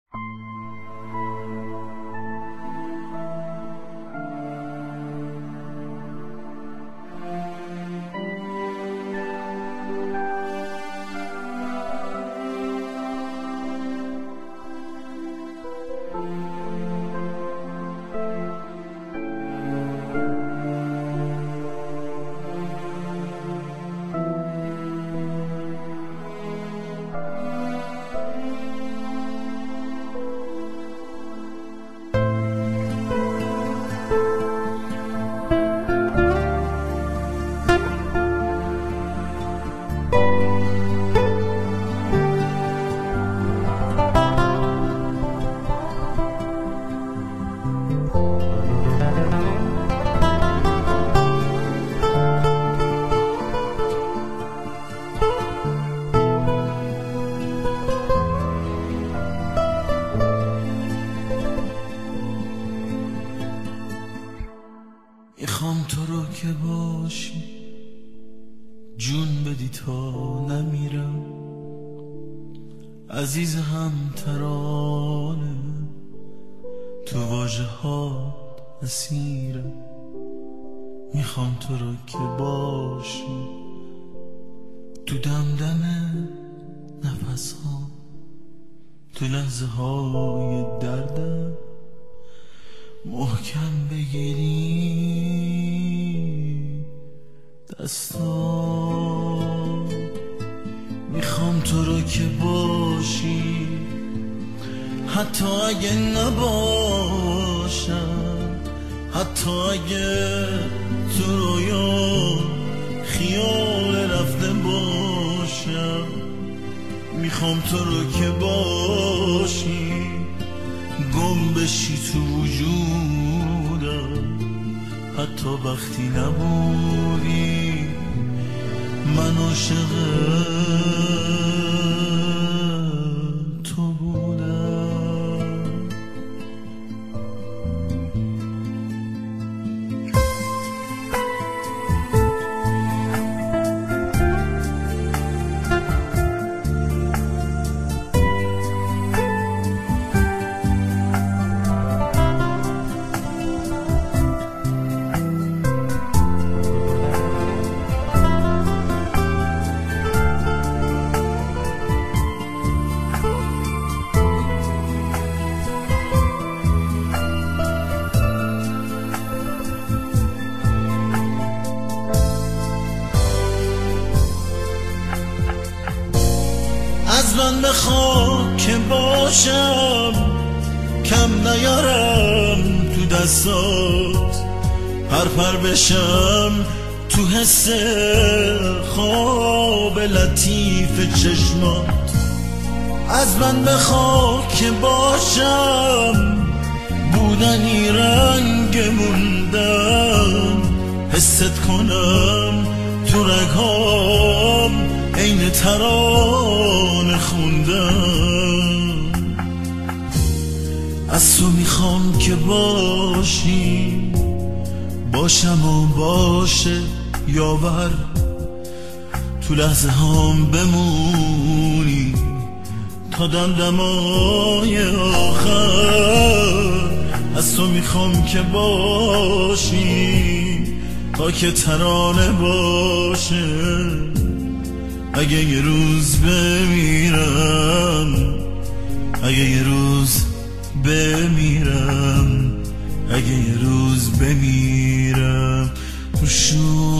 میخوام تو رو که باشی، جون بدی تا نمیرم، عزیز هم ترانه تو واژه ها اسیرم. میخوام تو رو که باشی، تو دمدم نفس ها، تو لحظه های دردم محکم بگیری دستام. میخوام تو رو که باشی، حتی اگه نباشم، حتی اگه تو رویا خیال رفته باشم. میخوام تو رو که باشی، گم بشی تو وجودم، حتی وقتی نبودی من عاشق تو بودم. از من بخوا که باشم، کم نیارم تو دستات، پرپر بشم تو حس خواب لطیف چشمات. از من بخوا که باشم، بودنی رنگ موندم، حست کنم تو رگهام عین ترانه خوندم. از تو میخوام که باشی، باشم و باشه یاور، تو لحظه هام بمونی تا دمدمای آخر. از تو میخوام که باشی تا که ترانه باشه. اگه یه روز بمیرم، اگه یه روز بمیرم، اگه یه روز بمیرم تو